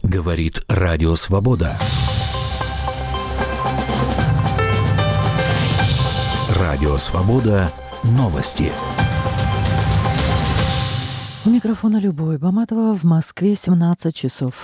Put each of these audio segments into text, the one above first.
Говорит Радио Свобода. Радио Свобода. Новости. У микрофона Любовь Баматова. В Москве 17 часов.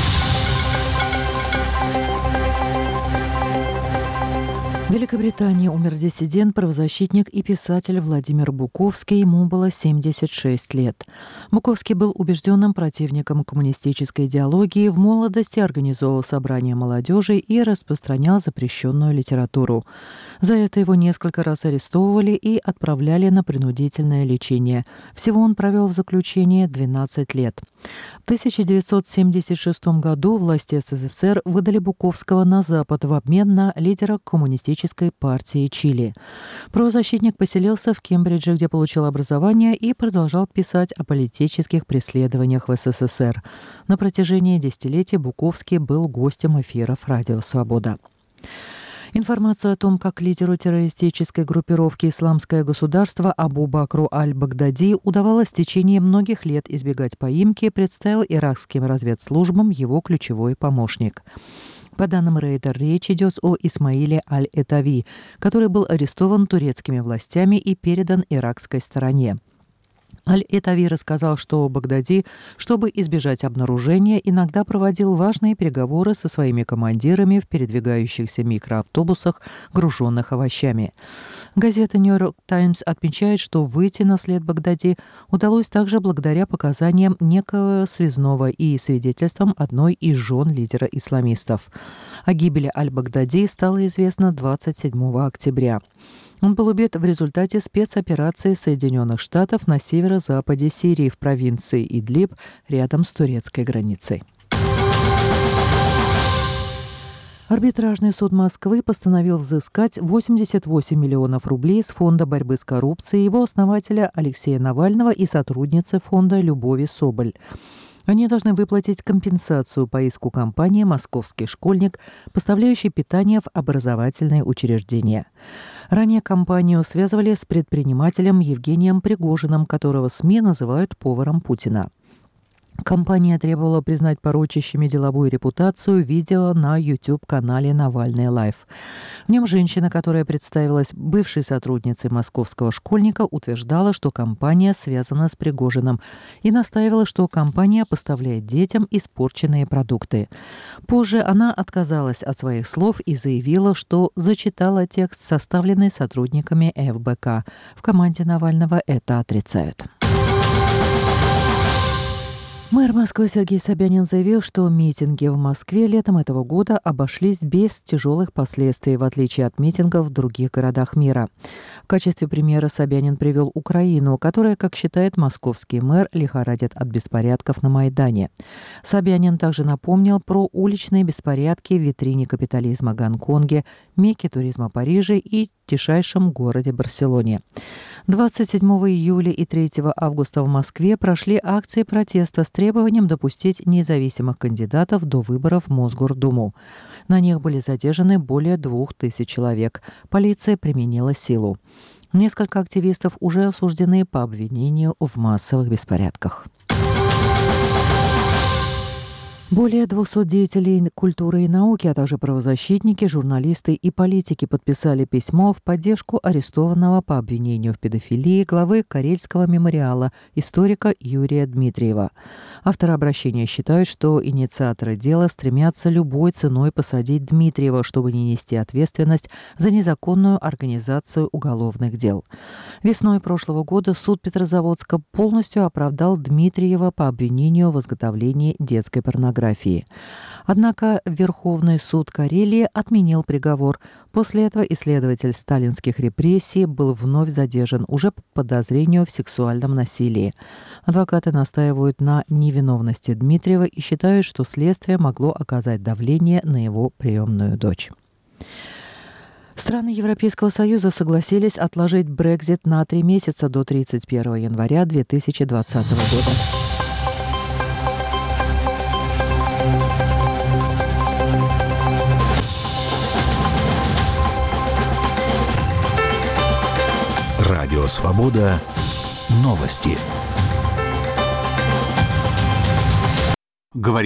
В Великобритании умер диссидент, правозащитник и писатель Владимир Буковский. Ему было 76 лет. Буковский был убежденным противником коммунистической идеологии, в молодости организовал собрания молодежи и распространял запрещенную литературу. За это его несколько раз арестовывали и отправляли на принудительное лечение. Всего он провел в заключении 12 лет. В 1976 году власти СССР выдали Буковского на Запад в обмен на лидера коммунистической партии Чили. Правозащитник поселился в Кембридже, где получил образование и продолжал писать о политических преследованиях в СССР. На протяжении десятилетий Буковский был гостем эфиров «Радио Свобода». Информацию о том, как лидеру террористической группировки «Исламское государство» Абу Бакру аль-Багдади удавалось в течение многих лет избегать поимки, представил иракским разведслужбам его ключевой помощник. По данным Рейтер, речь идет о Исмаиле аль-Этави, который был арестован турецкими властями и передан иракской стороне. Аль-Этави рассказал, что Багдади, чтобы избежать обнаружения, иногда проводил важные переговоры со своими командирами в передвигающихся микроавтобусах, груженных овощами. Газета «Нью-Йорк Таймс» отмечает, что выйти на след Багдади удалось также благодаря показаниям некого связного и свидетельствам одной из жен лидера исламистов. О гибели аль-Багдади стало известно 27 октября. Он был убит в результате спецоперации Соединенных Штатов на северо-западе Сирии в провинции Идлиб, рядом с турецкой границей. Арбитражный суд Москвы постановил взыскать 88 миллионов рублей с Фонда борьбы с коррупцией его основателя Алексея Навального и сотрудницы фонда Любови Соболь. Они должны выплатить компенсацию по иску компании «Московский школьник», поставляющей питание в образовательные учреждения. Ранее компанию связывали с предпринимателем Евгением Пригожиным, которого СМИ называют поваром Путина. Компания требовала признать порочащими деловую репутацию видео на YouTube-канале «Навальный Лайв». В нем женщина, которая представилась бывшей сотрудницей московского школьника, утверждала, что компания связана с Пригожиным, и настаивала, что компания поставляет детям испорченные продукты. Позже она отказалась от своих слов и заявила, что зачитала текст, составленный сотрудниками ФБК. В команде Навального это отрицают. Мэр Москвы Сергей Собянин заявил, что митинги в Москве летом этого года обошлись без тяжелых последствий, в отличие от митингов в других городах мира. В качестве примера Собянин привел Украину, которая, как считает московский мэр, лихорадит от беспорядков на Майдане. Собянин также напомнил про уличные беспорядки в витрине капитализма Гонконге, мекке туризма Париже и тишайшем городе Барселоне. 27 июля и 3 августа в Москве прошли акции протеста с требованием допустить независимых кандидатов до выборов в Мосгордуму. На них были задержаны более 2000 человек. Полиция применила силу. Несколько активистов уже осуждены по обвинению в массовых беспорядках. Более 200 деятелей культуры и науки, а также правозащитники, журналисты и политики подписали письмо в поддержку арестованного по обвинению в педофилии главы Карельского мемориала, историка Юрия Дмитриева. Авторы обращения считают, что инициаторы дела стремятся любой ценой посадить Дмитриева, чтобы не нести ответственность за незаконную организацию уголовных дел. Весной прошлого года суд Петрозаводска полностью оправдал Дмитриева по обвинению в изготовлении детской порнографии. Однако Верховный суд Карелии отменил приговор. После этого исследователь сталинских репрессий был вновь задержан уже по подозрению в сексуальном насилии. Адвокаты настаивают на невиновности Дмитриева и считают, что следствие могло оказать давление на его приемную дочь. Страны Европейского Союза согласились отложить Брексит на 3 месяца до 31 января 2020 года. Радио Свобода. Новости.